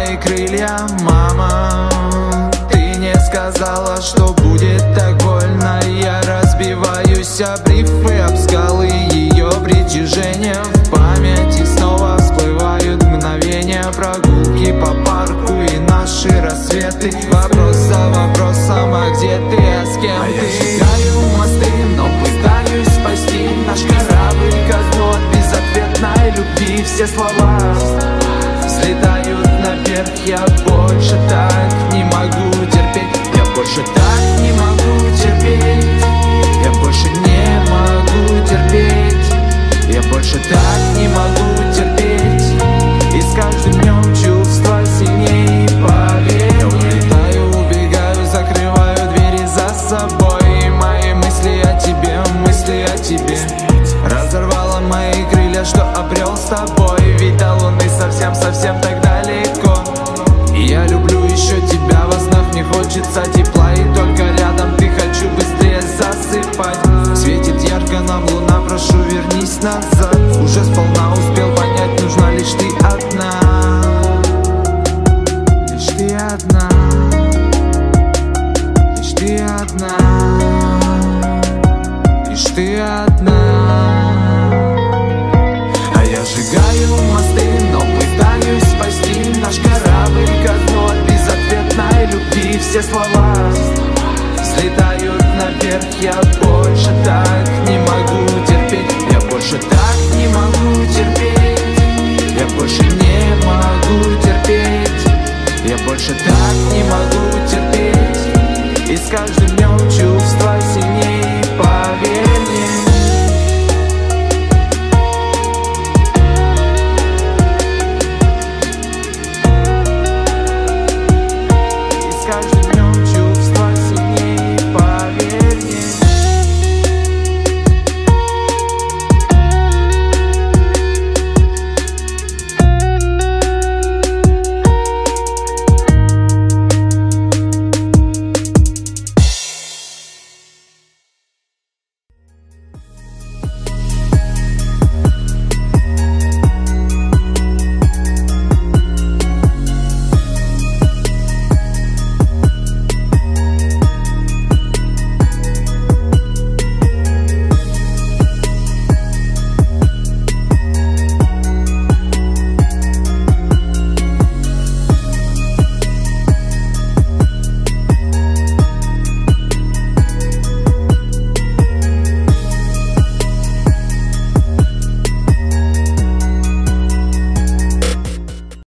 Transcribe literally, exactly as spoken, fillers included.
мои крылья, мама. Ты не сказала, что будет так больно. Я разбиваюсь об рифы, об скалы. Ее притяжение в памяти снова всплывают мгновения. Прогулки по парку и наши рассветы. Вопрос за вопросом, а где ты, а с кем а ты? Я сжигаю мосты, но пытаюсь спасти наш корабль ко дну от безответной любви. Все слова взлетают наверх. Я больше так не могу терпеть. Я больше так не могу терпеть. Я больше не могу терпеть. Я больше так не могу терпеть. И с каждым днем чувства сильнее, поверь. Я улетаю, убегаю, закрываю двери за собой. И мои мысли о тебе, мысли о тебе разорвала мои крылья, что обрел с тобой. Ведь до луны совсем-совсем так далеко. И я люблю еще тебя, во снах мне хочется тепла. И только рядом ты, хочу быстрее засыпать. Светит ярко нам луна, прошу, вернись назад. Уже сполна успел понять, нужна лишь ты одна. Лишь ты одна. Лишь ты одна. Лишь ты одна. А я сжигаю мосты, но пытаюсь спасти наш корабль ко дну от безответной любви. Все слова взлетают наверх. Я больше так не могу терпеть. Я больше так не могу терпеть. Я больше не могу терпеть. Я больше так не могу терпеть. И с каждым днем